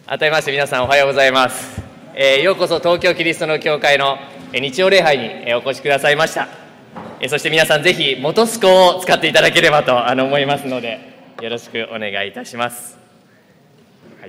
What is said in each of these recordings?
改めまして皆さんおはようございます。ようこそ東京キリストの教会の日曜礼拝にお越しくださいました。そして皆さんぜひ元栖湖を使っていただければと思いますので、よろしくお願いいたします。はい、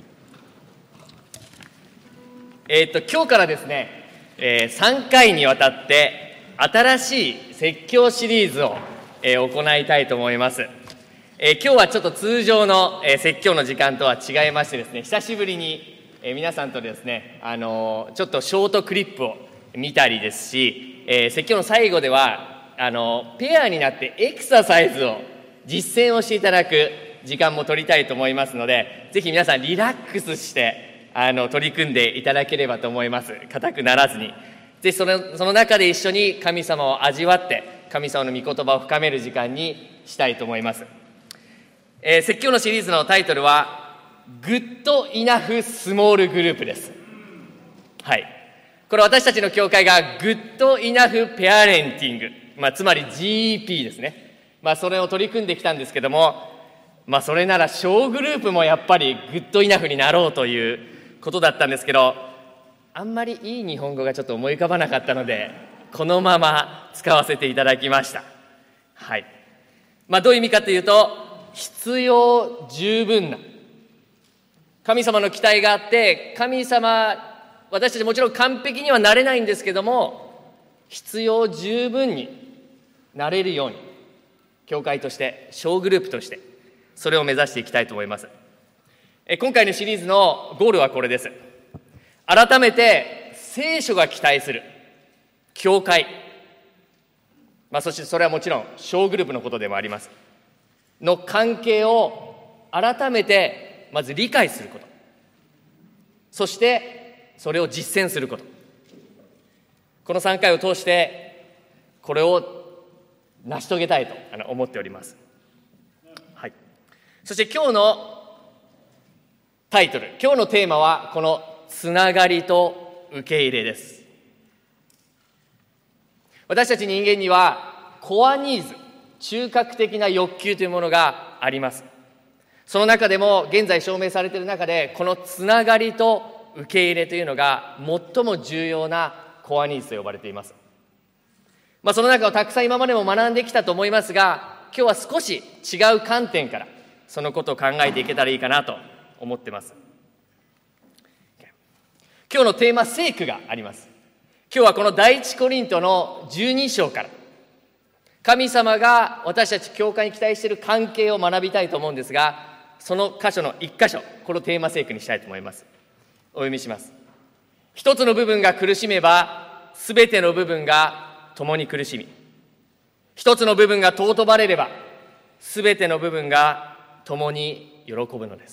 今日からですね、3回にわたって新しい説教シリーズを行いたいと思います。今日はちょっと通常の説教の時間とは違いましてですね、久しぶりに皆さんとですね、ちょっとショートクリップを見たりですし、説教の最後ではペアになってエクササイズを実践をしていただく時間も取りたいと思いますので、ぜひ皆さんリラックスして取り組んでいただければと思います。固くならずに、ぜひその中で一緒に神様を味わって神様の御言葉を深める時間にしたいと思います。説教のシリーズのタイトルはグッドイナフスモールグループです。はい、これ私たちの教会がグッドイナフペアレンティング、つまり GEP ですね、それを取り組んできたんですけども、それなら小グループもやっぱりグッドイナフになろうということだったんですけど、あんまりいい日本語がちょっと思い浮かばなかったので、このまま使わせていただきました。はい、どういう意味かというと、必要十分な、神様の期待があって、神様、私たちもちろん完璧にはなれないんですけども、必要十分になれるように、教会として小グループとしてそれを目指していきたいと思います。今回のシリーズのゴールはこれです。改めて聖書が期待する教会、そしてそれはもちろん小グループのことでもありますの関係を改めてまず理解すること、そしてそれを実践すること、この3回を通してこれを成し遂げたいと思っております。はい、そして今日のタイトル、今日のテーマはこのつながりと受け入れです。私たち人間にはコアニーズ、中核的な欲求というものがあります。その中でも現在証明されている中で、このつながりと受け入れというのが最も重要なコアニーズと呼ばれています。その中をたくさん今までも学んできたと思いますが、今日は少し違う観点からそのことを考えていけたらいいかなと思っています。今日のテーマ聖句があります。今日はこの第一コリントの12章から、神様が私たち教会に期待している関係を学びたいと思うんですが、その箇所の1箇所、このテーマ聖句にしたいと思います。お読みします。一つの部分が苦しめば、すべての部分が共に苦しみ、一つの部分が尊ばれれば、すべての部分が共に喜ぶのです。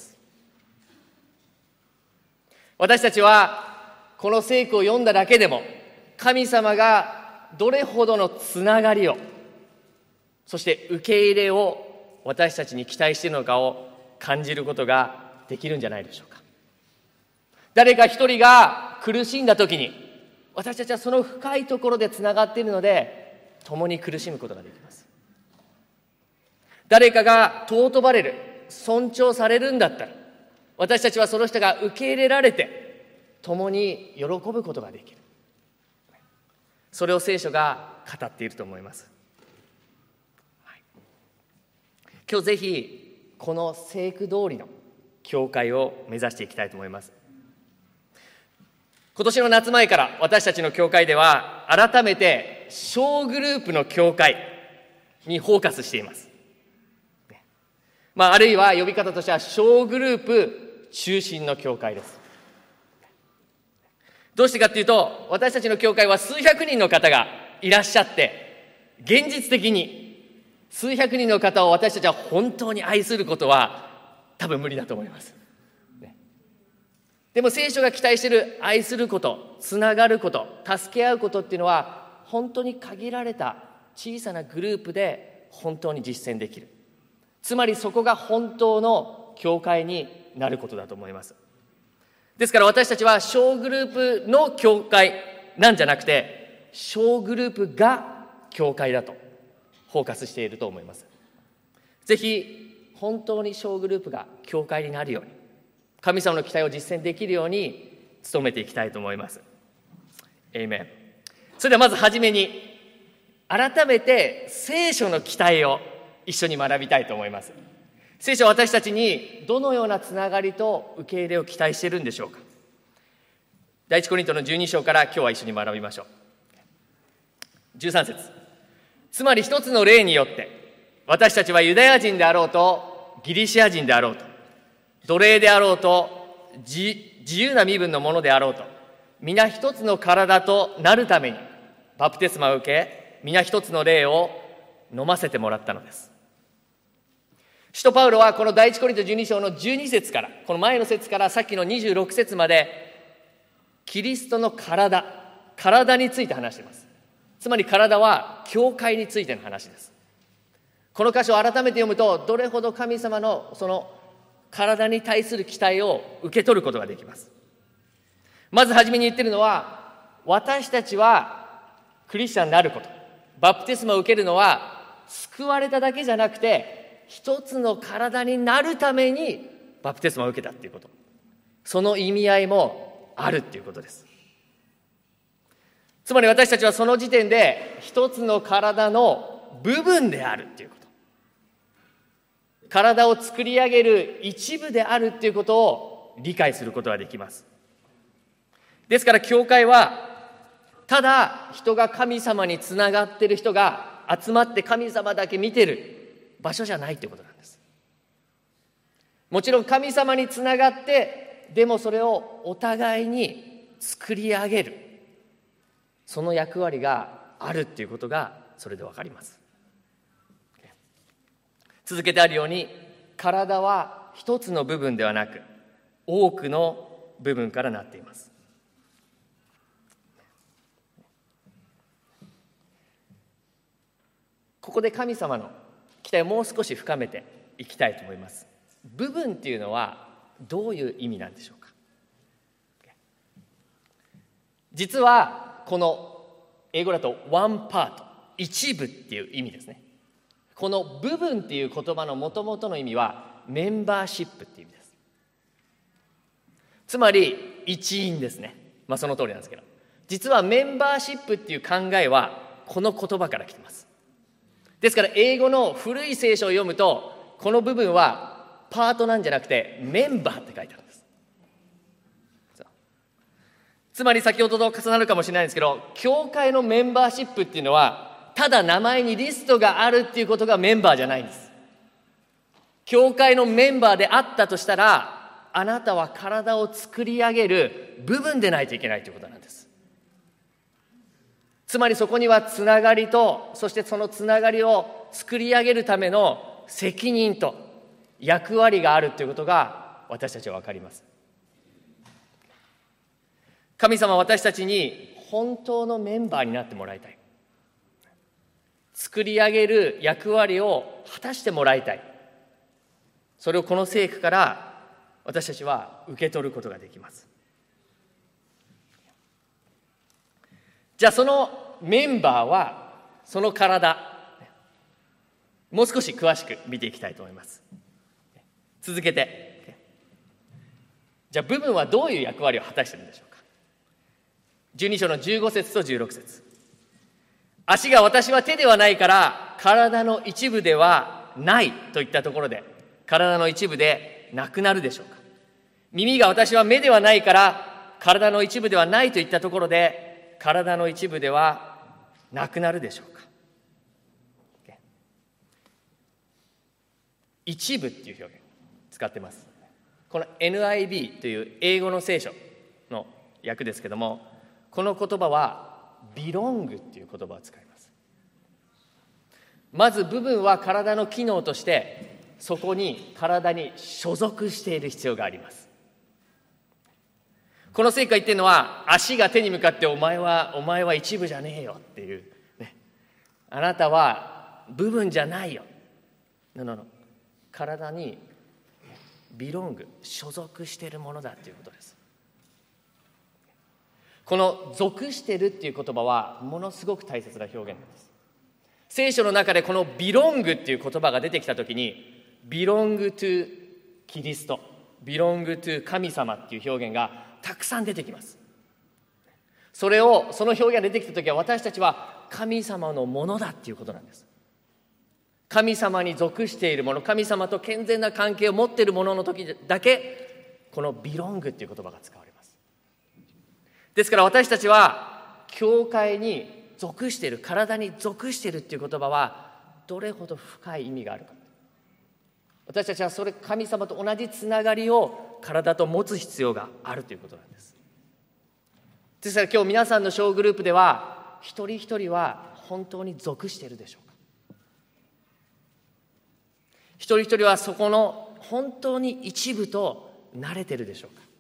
私たちはこの聖句を読んだだけでも、神様がどれほどのつながりを、そして受け入れを私たちに期待しているのかを感じることができるんじゃないでしょうか。誰か一人が苦しんだ時に、私たちはその深いところでつながっているので、共に苦しむことができます。誰かが尊ばれる、尊重されるんだったら、私たちはその人が受け入れられて、共に喜ぶことができる。それを聖書が語っていると思います。今日ぜひこの聖句通りの教会を目指していきたいと思います。今年の夏前から私たちの教会では改めて小グループの教会にフォーカスしています。あるいは呼び方としては小グループ中心の教会です。どうしてかというと、私たちの教会は数百人の方がいらっしゃって、現実的に数百人の方を私たちは本当に愛することは多分無理だと思います。でも聖書が期待している愛すること、つながること、助け合うことっていうのは本当に限られた小さなグループで本当に実践できる。つまりそこが本当の教会になることだと思います。ですから私たちは小グループの教会なんじゃなくて、小グループが教会だとフォーカスしていると思います。ぜひ本当に小グループが教会になるように、 神様の期待を実践できるように努めていきたいと思います。エイメン。それではまずはじめに、改めて聖書の期待を一緒に学びたいと思います。聖書は私たちにどのようなつながりと受け入れを期待しているんでしょうか。第一コリントの12章から今日は一緒に学びましょう。13節。つまり一つの例によって私たちはユダヤ人であろうとギリシア人であろうと奴隷であろうと自由な身分のものであろうと皆一つの体となるためにバプテスマを受け皆一つの霊を飲ませてもらったのです。使徒パウロはこの第一コリント12章の12節からこの前の節からさっきの26節までキリストの体について話しています。つまり体は教会についての話です。この箇所を改めて読むとどれほど神様のその体に対する期待を受け取ることができます。まずはじめに言ってるのは、私たちはクリスチャンになること、バプテスマを受けるのは救われただけじゃなくて一つの体になるためにバプテスマを受けたっていうこと、その意味合いもあるっていうことです。つまり私たちはその時点で一つの体の部分であるっていうこと、体を作り上げる一部であるっていうことを理解することができます。ですから教会はただ人が神様につながっている人が集まって神様だけ見てる場所じゃないということなんです。もちろん神様につながってでもそれをお互いに作り上げる、その役割があるっていうことがそれでわかります。続けてあるように体は一つの部分ではなく多くの部分からなっています。ここで神様の期待をもう少し深めていきたいと思います。部分っていうのはどういう意味なんでしょうか。実はこの英語だとone part、一部っていう意味ですね。この部分っていう言葉の元々の意味はメンバーシップっていう意味です。つまり一員ですね。その通りなんですけど、実はメンバーシップっていう考えはこの言葉から来ています。ですから英語の古い聖書を読むとこの部分はパートなんじゃなくてメンバーって書いてあるんです。つまり先ほどと重なるかもしれないんですけど、教会のメンバーシップっていうのはただ名前にリストがあるっていうことがメンバーじゃないんです。教会のメンバーであったとしたらあなたは体を作り上げる部分でないといけないということなんです。つまりそこにはつながりと、そしてそのつながりを作り上げるための責任と役割があるということが私たちは分かります。神様は私たちに本当のメンバーになってもらいたい。作り上げる役割を果たしてもらいたい。それをこの聖句から私たちは受け取ることができます。じゃあそのメンバーは、その体、もう少し詳しく見ていきたいと思います。続けて、じゃあ部分はどういう役割を果たしているんでしょうか。12章の15節と16節。足が私は手ではないから体の一部ではないといったところで体の一部でなくなるでしょうか。耳が私は目ではないから体の一部ではないといったところで体の一部ではなくなるでしょうか。一部っていう表現使ってます。この NIV という英語の聖書の訳ですけども、この言葉は belong っていう言葉を使います。まず部分は体の機能としてそこに体に所属している必要があります。この聖句が言ってるのは、足が手に向かってお前は一部じゃねえよっていう、ね、あなたは部分じゃないよ。体にbelong、所属しているものだということです。この属しているっていう言葉はものすごく大切な表現なんです。聖書の中でこのbelongっていう言葉が出てきたときにbelong to キリスト、 belong to 神様っていう表現がたくさん出てきます。その表現が出てきたときは、私たちは神様のものだっていうことなんです。神様に属しているもの、神様と健全な関係を持っているものの時だけ、この belong っていう言葉が使われます。ですから私たちは教会に属している、体に属しているっていう言葉はどれほど深い意味があるか。私たちは神様と同じつながりを体と持つ必要があるということなんです。ですから今日皆さんの小グループでは、一人一人は本当に属しているでしょうか。一人一人はそこの本当に一部と慣れているでしょうか。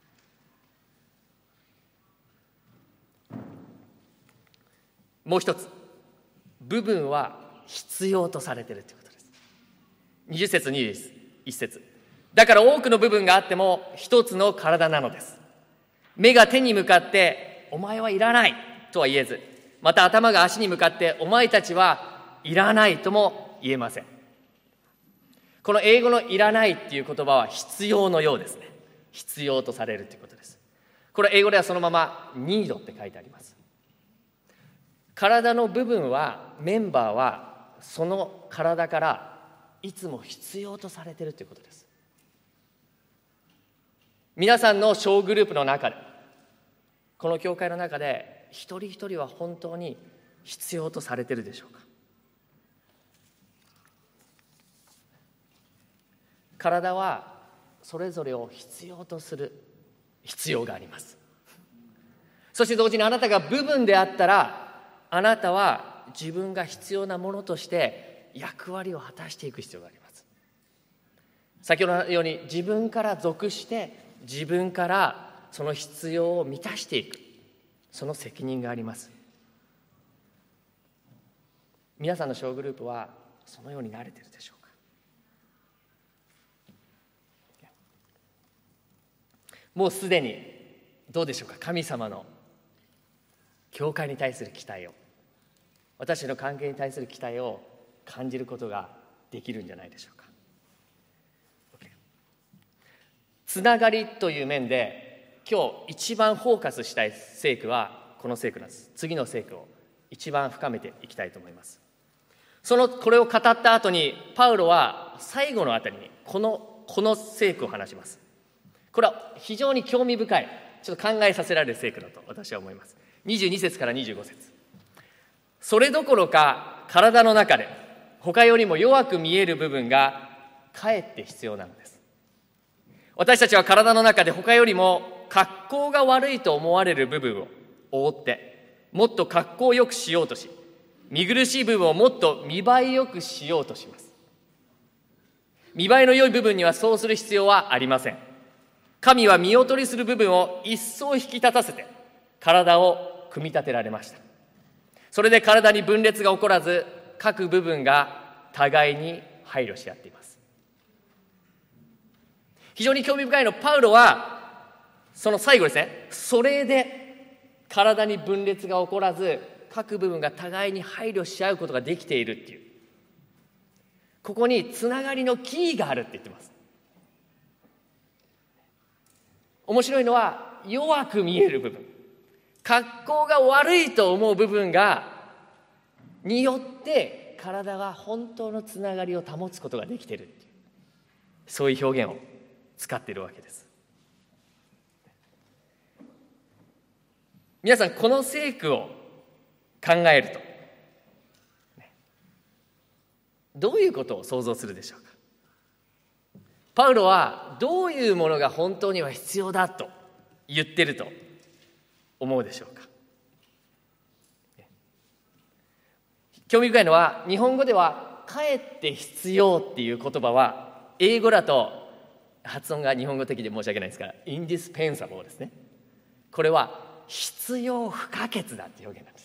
もう一つ、部分は必要とされているということです。20節21節。だから多くの部分があっても一つの体なのです。目が手に向かってお前はいらないとは言えず、また頭が足に向かってお前たちはいらないとも言えません。この英語のいらないっていう言葉は必要のようですね。必要とされるということです。これ英語ではそのまま need って書いてあります。体の部分は、メンバーはその体からいつも必要とされているということです。皆さんの小グループの中で、この教会の中で一人一人は本当に必要とされているでしょうか。体はそれぞれを必要とする必要があります。そして同時にあなたが部分であったら、あなたは自分が必要なものとして役割を果たしていく必要があります。先ほどのように自分から属して自分からその必要を満たしていく、その責任があります。皆さんの小グループはそのように慣れているでしょうか。もうすでにどうでしょうか。神様の教会に対する期待を、私の関係に対する期待を感じることができるんじゃないでしょうか。つながりという面で今日一番フォーカスしたい聖句はこの聖句なんです。次の聖句を一番深めていきたいと思います。これを語った後にパウロは最後のあたりにこの聖句を話します。これは非常に興味深い、ちょっと考えさせられる聖句だと私は思います。22節から25節。それどころか体の中で他よりも弱く見える部分がかえって必要なのです。私たちは体の中で他よりも格好が悪いと思われる部分を覆ってもっと格好を良くしようとし、見苦しい部分をもっと見栄え良くしようとします。見栄えの良い部分にはそうする必要はありません。神は見劣りする部分を一層引き立たせて体を組み立てられました。それで体に分裂が起こらず、各部分が互いに配慮し合っています。非常に興味深いのは、パウロはその最後ですね、それで体に分裂が起こらず各部分が互いに配慮し合うことができているっていう、ここにつながりのキーがあるって言ってます。面白いのは、弱く見える部分、格好が悪いと思う部分によって体が本当のつながりを保つことができているっていう、そういう表現を使っているわけです。皆さん、この聖句を考えるとどういうことを想像するでしょうか。パウロはどういうものが本当には必要だと言ってると思うでしょうか。興味深いのは、日本語ではかえって必要っていう言葉は英語だと発音が日本語的で申し訳ないですから indispensable ですね。これは必要不可欠だっていう表現なんです。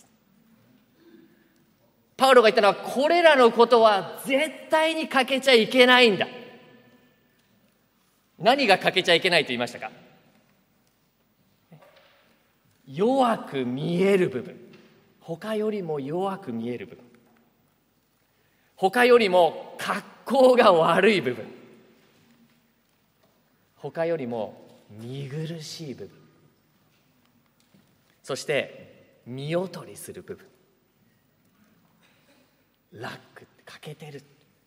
パウロが言ったのは、これらのことは絶対に欠けちゃいけないんだ。何が欠けちゃいけないと言いましたか。弱く見える部分、他よりも弱く見える部分、他よりも格好が悪い部分、 他よりも見苦しい部分、そして見劣りする部分、ラックって欠けてる。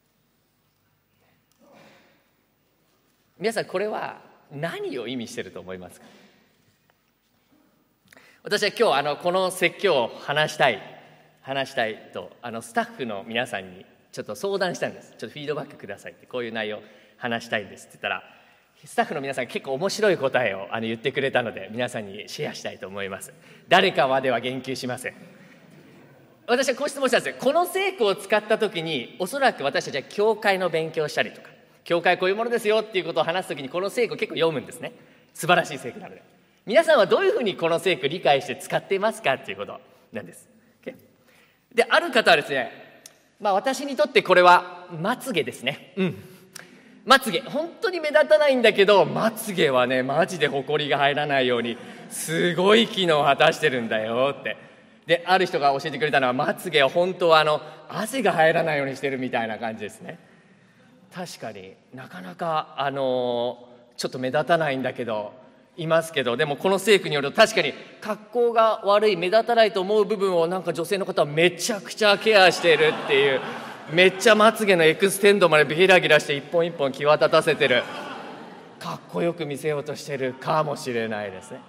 皆さん、これは何を意味していると思いますか？私は今日この説教を話したいとスタッフの皆さんにちょっと相談したんです。ちょっとフィードバックくださいって、こういう内容を話したいんですって言ったら、スタッフの皆さん結構面白い答えを言ってくれたので、皆さんにシェアしたいと思います。誰かまでは言及しません。私はこう質問したんですよ。この聖句を使った時に、おそらく私たちは教会の勉強をしたりとか、教会こういうものですよっていうことを話す時にこの聖句を結構読むんですね。素晴らしい聖句なので、皆さんはどういうふうにこの聖句理解して使っていますかっていうことなんです。で、ある方はですね、私にとってこれはまつげですね。まつげ、本当に目立たないんだけど、まつげはね、マジでホコリが入らないようにすごい機能を果たしてるんだよって。で、ある人が教えてくれたのは、まつげは本当は汗が入らないようにしてるみたいな感じですね。確かになかなかちょっと目立たないんだけどいますけど、でもこの聖句によると確かに格好が悪い、目立たないと思う部分をなんか女性の方はめちゃくちゃケアしているっていう、めっちゃまつげのエクステンドまでギラギラして一本一本際立たせてる、かっこよく見せようとしてるかもしれないですね。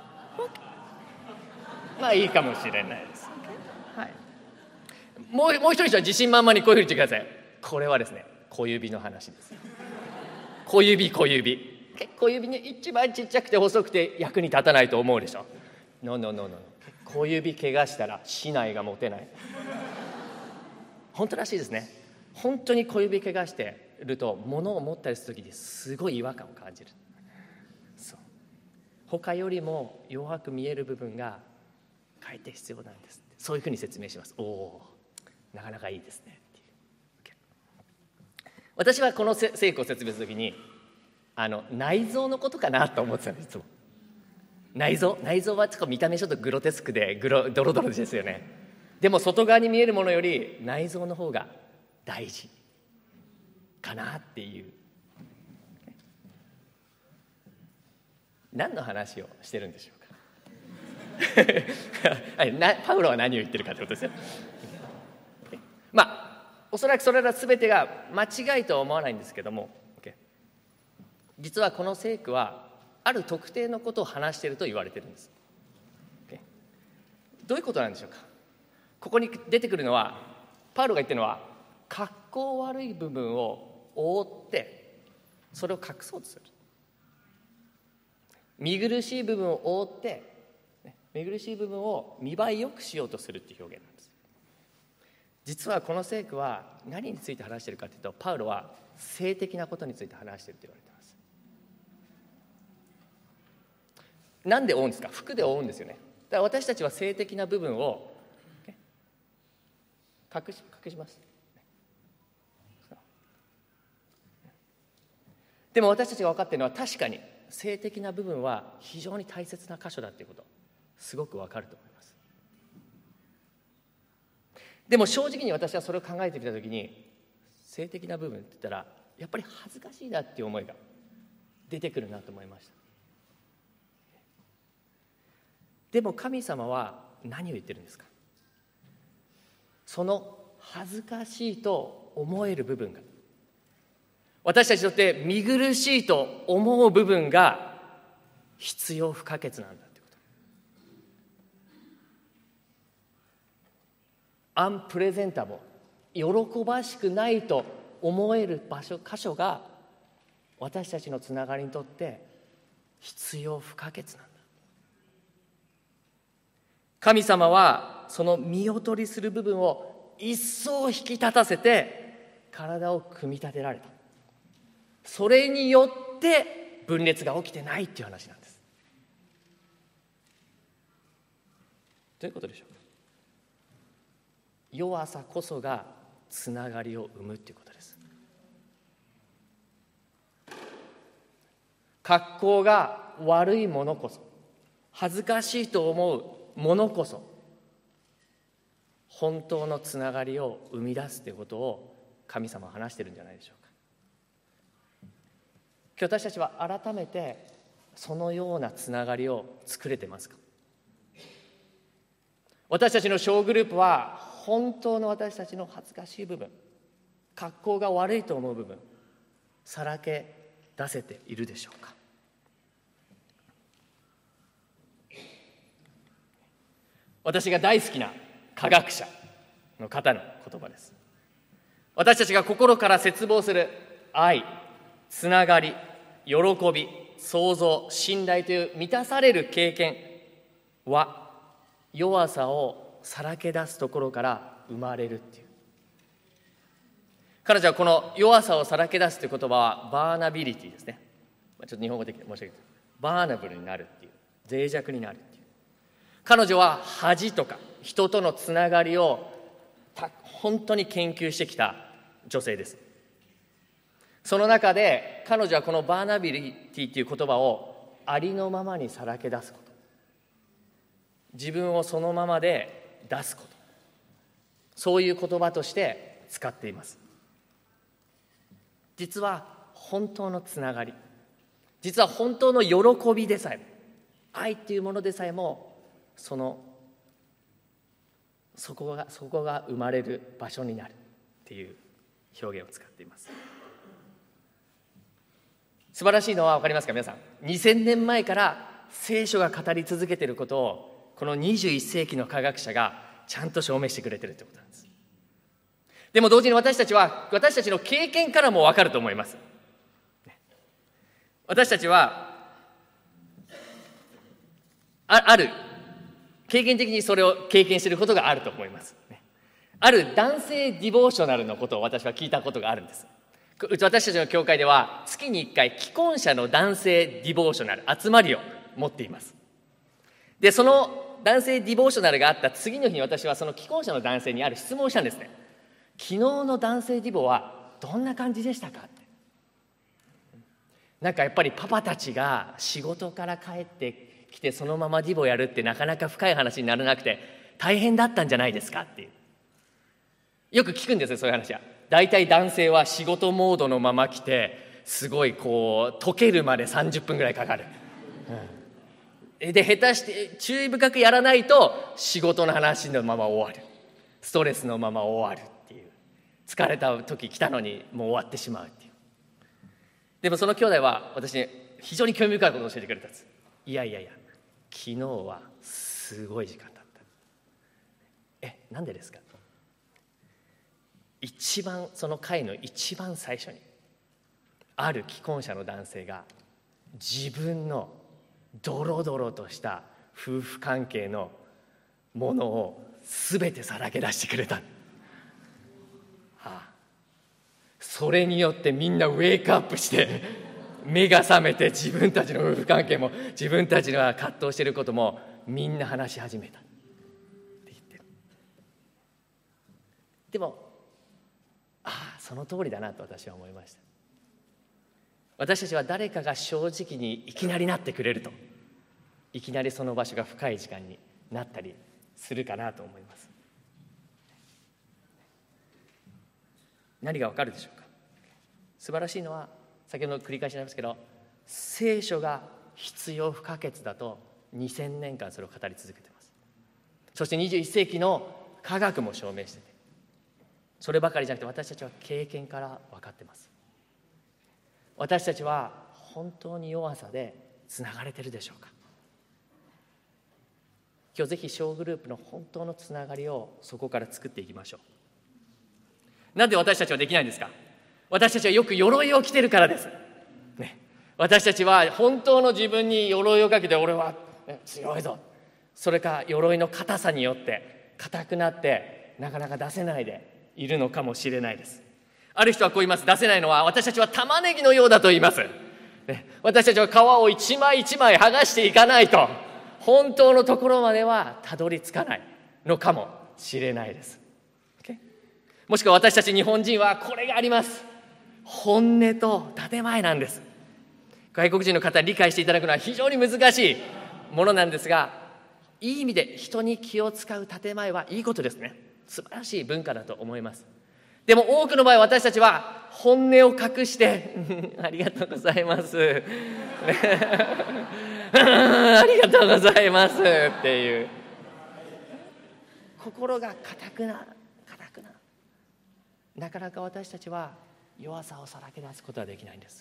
いいかもしれないです、はい、もう一人は自信満々にこういうふうに言ってください。これはですね、小指の話です。小指ね、一番ちっちゃくて細くて役に立たないと思うでしょ。ノー。小指怪我したら竹刀が持てない。本当らしいですね。本当に小指怪我してると物を持ったりする時にすごい違和感を感じる。そう、他よりも弱く見える部分がかえって必要なんです。そういうふうに説明します。なかなかいいですね。私はこの聖句を説明するときに内臓のことかなと思ってたんです。いつも内臓はちょっと見た目ちょっとグロテスクでドロドロですよね。でも外側に見えるものより内臓の方が大事かなっていう。何の話をしてるんでしょうか。パウロは何を言ってるかということですよ。おそらくそれら全てが間違いとは思わないんですけども、実はこの聖句はある特定のことを話していると言われているんです。どういうことなんでしょうか。ここに出てくるのは、パウロが言ってるのは、格好悪い部分を覆ってそれを隠そうとする、見苦しい部分を覆って見苦しい部分を見栄えよくしようとするっていう表現なんです。実はこの聖句は何について話しているかというと、パウロは性的なことについて話していると言われています。なんで覆うんですか。服で覆うんですよね。だから私たちは性的な部分を隠します。でも私たちが分かっているのは、確かに性的な部分は非常に大切な箇所だということ、すごく分かると思います。でも正直に私はそれを考えてみたときに、性的な部分って言ったらやっぱり恥ずかしいなっていう思いが出てくるなと思いました。でも神様は何を言ってるんですか。その恥ずかしいと思える部分が、私たちにとって見苦しいと思う部分が必要不可欠なんだということ。アンプレゼンタボー、喜ばしくないと思える箇所が私たちのつながりにとって必要不可欠なんだ。神様はその見劣りする部分を一層引き立たせて体を組み立てられた。それによって分裂が起きてないっていう話なんです。どういうことでしょうか。弱さこそがつながりを生むっていうことです。格好が悪いものこそ、恥ずかしいと思うものこそ、本当のつながりを生み出すということを神様は話しているんじゃないでしょうか。 私たちは改めてそのようなつながりを作れてますか？私たちの小グループは本当の私たちの恥ずかしい部分、格好が悪いと思う部分、さらけ出せているでしょうか？私が大好きな科学者の方の言葉です。私たちが心から切望する愛、つながり、喜び、創造、信頼という満たされる経験は、弱さをさらけ出すところから生まれるっていう。彼女はこの弱さをさらけ出すという言葉はバーナビリティですね。ちょっと日本語的に申し訳ない。バーナブルになるっていう、脆弱になるっていう。彼女は恥とか人とのつながりを本当に研究してきた女性です。その中で彼女はこのバーナビリティという言葉をありのままにさらけ出すこと、自分をそのままで出すこと、そういう言葉として使っています。実は本当のつながり、実は本当の喜びでさえも、愛っていうものでさえも、そこが生まれる場所になるっていう表現を使っています。素晴らしいのは分かりますか皆さん。2000年前から聖書が語り続けていることをこの21世紀の科学者がちゃんと証明してくれているということなんです。でも同時に私たちの経験からも分かると思います。私たちはある経験的にそれを経験していることがあると思います。ある男性ディボーショナルのことを私は聞いたことがあるんです。私たちの教会では月に1回既婚者の男性ディボーショナル集まりを持っています。で、その男性ディボーショナルがあった次の日に私はその既婚者の男性にある質問をしたんですね。昨日の男性ディボはどんな感じでしたかって。なんかやっぱりパパたちが仕事から帰ってきてそのままディボやるってなかなか深い話にならなくて大変だったんじゃないですかっていう。よく聞くんですよ、そういう話は。大体男性は仕事モードのまま来てすごい溶けるまで30分ぐらいかかる、で下手して注意深くやらないと仕事の話のまま終わる、ストレスのまま終わるっていう、疲れた時来たのにもう終わってしまうっていう。でもその兄弟は私に非常に興味深いことを教えてくれたんです。いや昨日はすごい時間だった。なんでですか？その会の一番最初にある既婚者の男性が自分のドロドロとした夫婦関係のものを全てさらけ出してくれた、それによってみんなウェイクアップして目が覚めて自分たちの夫婦関係も自分たちが葛藤していることもみんな話し始めたって言ってる。でもその通りだなと私は思いました。私たちは誰かが正直にいきなりなってくれるといきなりその場所が深い時間になったりするかなと思います。何がわかるでしょうか？素晴らしいのは先ほど繰り返しになりますけど、聖書が必要不可欠だと2000年間それを語り続けています。そして21世紀の科学も証明していて、そればかりじゃなくて私たちは経験から分かっています。私たちは本当に弱さでつながれているでしょうか？今日ぜひ小グループの本当のつながりをそこから作っていきましょう。なんで私たちはできないんですか？私たちはよく鎧を着てるからです、私たちは本当の自分に鎧をかけて俺は強いぞ、それか鎧の硬さによって硬くなってなかなか出せないでいるのかもしれないです。ある人はこう言います。出せないのは私たちは玉ねぎのようだと言います、私たちは皮を一枚一枚剥がしていかないと本当のところまではたどり着かないのかもしれないです、もしくは私たち日本人はこれがあります。本音と建前なんです。外国人の方に理解していただくのは非常に難しいものなんですが、いい意味で人に気を使う建前はいいことですね。素晴らしい文化だと思います。 でも多くの場合私たちは本音を隠してありがとうございますありがとうございますっていう心が固くななかなか私たちは弱さをさらけ出すことはできないんです。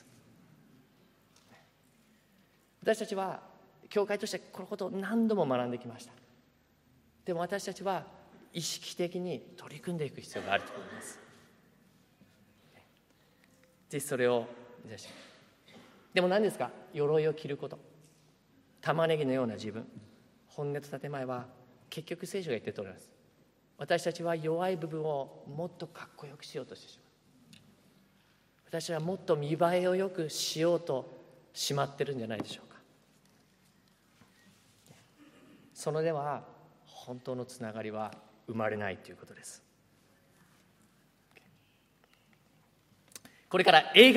私たちは教会としてこのことを何度も学んできました。でも私たちは意識的に取り組んでいく必要があると思います。ぜひそれを目指して。でも何ですか？鎧を着ること。玉ねぎのような自分。本音と建前は結局聖書が言ってるとおります。私たちは弱い部分をもっとかっこよくしようとしてしまう。私はもっと見栄えをよくしようとしまってるんじゃないでしょうか。そのでは本当のつながりは生まれないということです。これから映画